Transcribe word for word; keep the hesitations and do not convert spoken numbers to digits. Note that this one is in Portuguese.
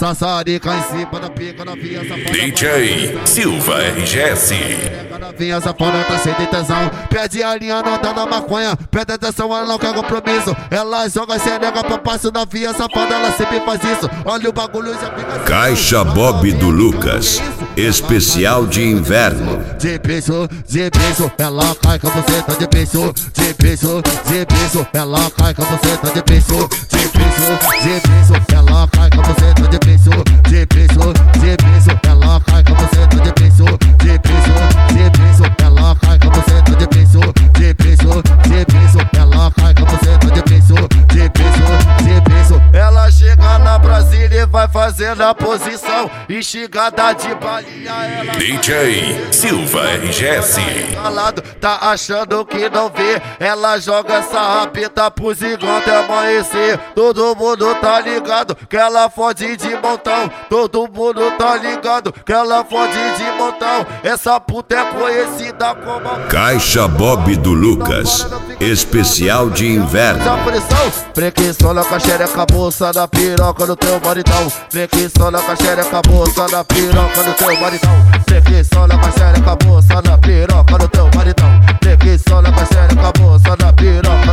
sassarica em cima da pica, novinha safada. D J Silva R G S. Novinha safada tá sem tesão, pede a linha, não dá na maconha. Pede atenção, ela não quer compromisso. Ela joga xereca pra passo da via safada, ela sempre faz isso. Olha o bagulho já fica assim. Caixa Bob do Lucas, especial de inverno. De beijo, de beijo, ela cai com você, tá de beijo. De beijo, de beijo, ela cai com você, tá de beijo. De beijo, de beijo, ela cai com você, tá de beijo. De beijo, de beijo, ela cai com você, tá de beijo. De beijo, de beijo, ela cai com você, tá de beijo. De beijo, de beijo, ela cai com você, tá de beijo. De beijo, de beijo, ela chega na Brasília e vai fazendo a posição. Instigada de balinha, ela D J Silva R G S. calado, tá achando que não vê. Ela joga essa rapita pro zigão até amanhecer. Todo mundo tá ligado que ela fode de montão. Todo mundo tá ligado que ela fode de montão. Essa puta é conhecida como Caixa Bob do Lucas, especial de inverno. Preguiçola com a xereca, bolsa da piroca no teu maridão. Preguiçola com a xereca, bolsa da piroca no teu maridão. Preguiçola com a xereca, bolsa da piroca no teu maridão. Preguiçola com a xereca, bolsa da piroca